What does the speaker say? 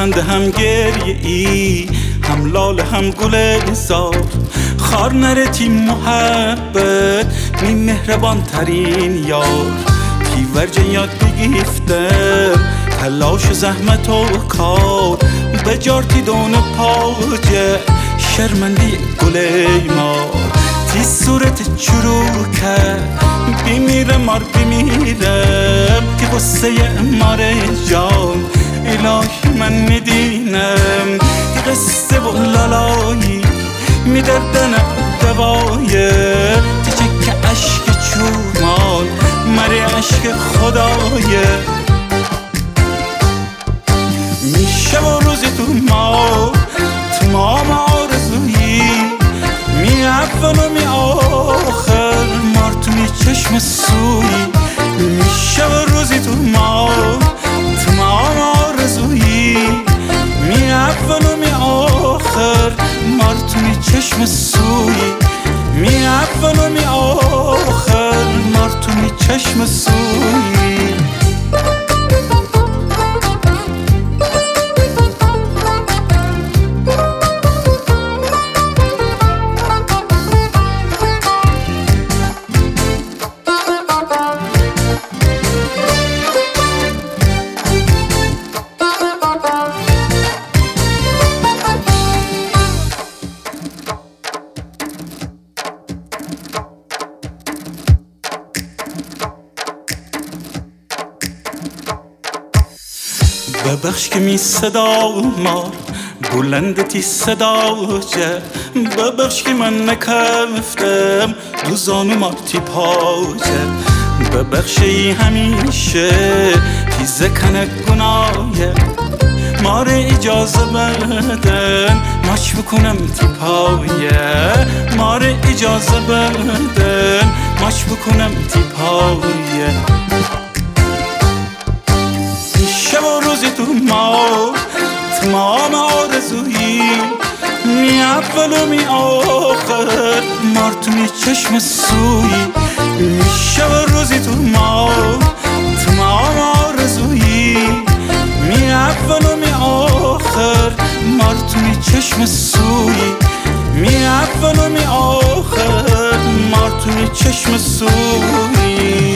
خنده هم گریه ای، هم لاله هم گل زار. خار نرتی محبت می مهربان ترین یار. تیورجه یاد بگیفتم تلاش و زحمت و کار. بجارتی دون پاجه شرمندی گل مار. تی صورت چروکه بمیرم مار بمیرم که غصه مار جان. الهی من میدینم که قصه و لالایی میدردن دوایه. تچک عشق چومان مری عشق خدایه. میشه و روزی تو ما تمام آرزویی، می اول و می آخر مار تو می چشم سویی. میشه و روزی تو ما تمام آرزویی، می اول و می آخر مار تو می چشم سویی. می اول و می آخر مار تو می چشم سویی. ببخش که می صدا مار بلندتی صدا جه. ببخش که من نکفتم دو زانو مارتی پاجه. ببخشی همیشه تیزه کنه گناهه. مار اجازه بدن ماچ بکنم تی پایه. مار اجازه بدن ماچ بکنم تی پایه. شب و روزی تو ما تمام آرزویی، می اول و می آخر مار تو می چشم سویی. شب و روزی تو ما تمام آرزویی، می اول و می آخر مار تو می چشم سویی. می اول و می آخر مار تو می چشم سویی.